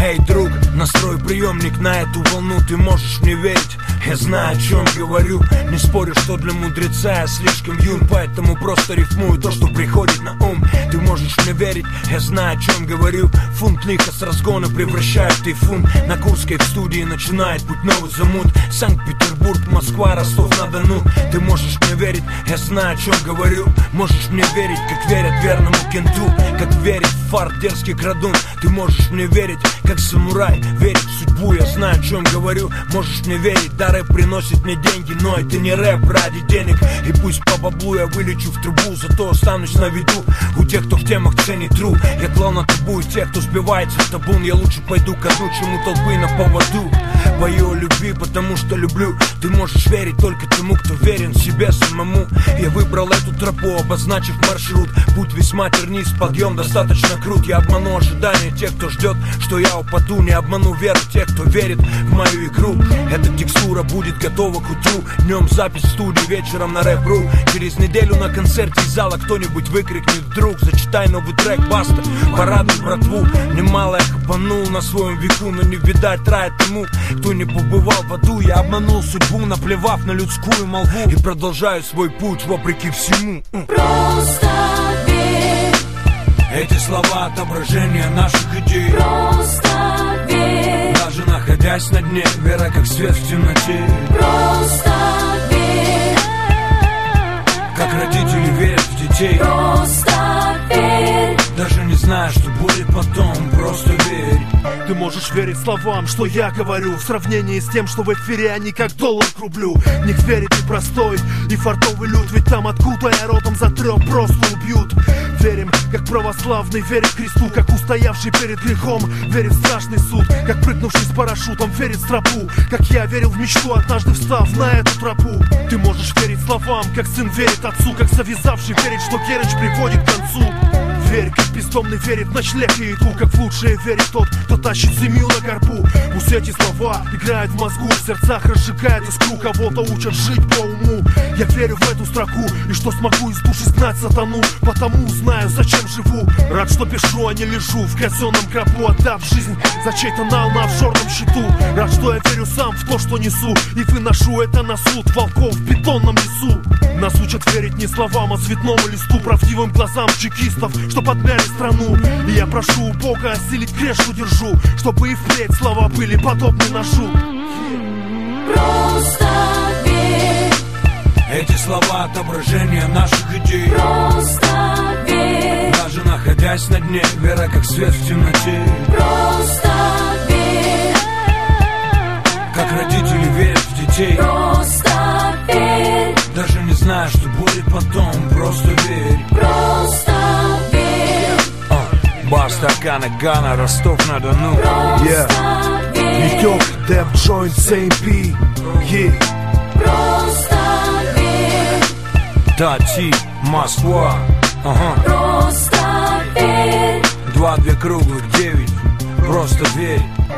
Эй, друг, настрой приемник на эту волну, ты можешь мне верить. Я знаю, о чем говорю. Не спорю, что для мудреца я слишком юн, поэтому просто рифмую то, что приходит на ум. Ты можешь мне верить, я знаю, о чем говорю. Фунт лиха с разгона превращает в тайфун. На Курской в студии начинает путь новый замут. Санкт-Петербург, Москва, Ростов-на-Дону. Ты можешь мне верить, я знаю, о чем говорю. Можешь мне верить, как верят верному кенту, как верит в фарт дерзкий крадун. Ты можешь мне верить, как самурай верит в судьбу. Я знаю, о чем говорю. Можешь мне верить, да, рэп приносит мне деньги, но это не рэп ради денег. И пусть по баблу я вылечу в трубу, зато останусь на виду у тех, кто в темах ценит тру. Я клал на табу и тех, кто сбивается в табун. Я лучше пойду ко дну, чем у толпы на поводу. Пою о любви, потому что люблю. Ты можешь верить только тому, кто верен себе самому. Я выбрал эту тропу, обозначив маршрут. Путь весьма тернист, подъем достаточно крут. Я обману ожидания тех, кто ждет, что я упаду. Не обману веру тех, кто верит в мою игру. Эта текстура будет готова к утру. Днем запись в студии, вечером на рэп.ру. Через неделю на концерте из зала кто-нибудь выкрикнет вдруг: зачитай новый трек, баста, порадуй братву. Немало я хапанул на своем веку, но не видать рая тому, кто не побывал в аду. Я обманул судьбу, наплевав на людскую молву, и продолжаю свой путь вопреки всему. Просто верь. Эти слова отображение наших идей. Просто верь. Даже находясь на дне, вера как свет в темноте. Просто верь. Как родители верят в детей. Просто верь. Даже не зная, что будет потом, просто верь. Ты можешь верить словам, что я говорю, в сравнении с тем, что в эфире они как доллар к рублю. В них верит и простой, и фартовый люд, ведь там, откуда я родом, затрёп просто убьют. Верим, как православный верит Христу, как устоявший перед грехом верит в страшный суд, как прыгнувший с парашютом верит в тропу, как я верил в мечту, однажды встав на эту тропу. Ты можешь верить словам, как сын верит отцу, как завязавший верит, что Керчь приводит к концу. Верь, как бездомный верит в ночлег и еду, как в лучшее верит тот, кто тащит семью на горбу. Пусть эти слова играют в мозгу, в сердцах разжигает искру, кого-то учат жить по уму. Я верю в эту строку, и что смогу из души сгнать сатану, потому знаю, зачем живу. Рад, что пишу, а не лежу в казенном гробу, отдав жизнь за чей-то нал на офшорном счету. Рад, что я верю сам в то, что несу, и выношу это на суд волков в бетонном лесу. Нас учат верить не словам, а цветному листу, правдивым глазам чекистов, что подмяли страну. И я прошу у Бога осилить крест, что держу, чтобы и впредь слова были подобны ножу. Просто верь. Эти слова отображение наших идей. Просто верь. Даже находясь на дне, вера как свет в темноте. Просто верь. Как родители верят в детей. Просто верь. Даже не зная, что будет потом, просто верь. Просто верь. Баста, Кана, Гана, Ростов-на-Дону. Просто верь. Витек, Dev Joint, CMP. Просто верь. Тати, Москва. Просто верь. 2 круглых 9. Просто верь.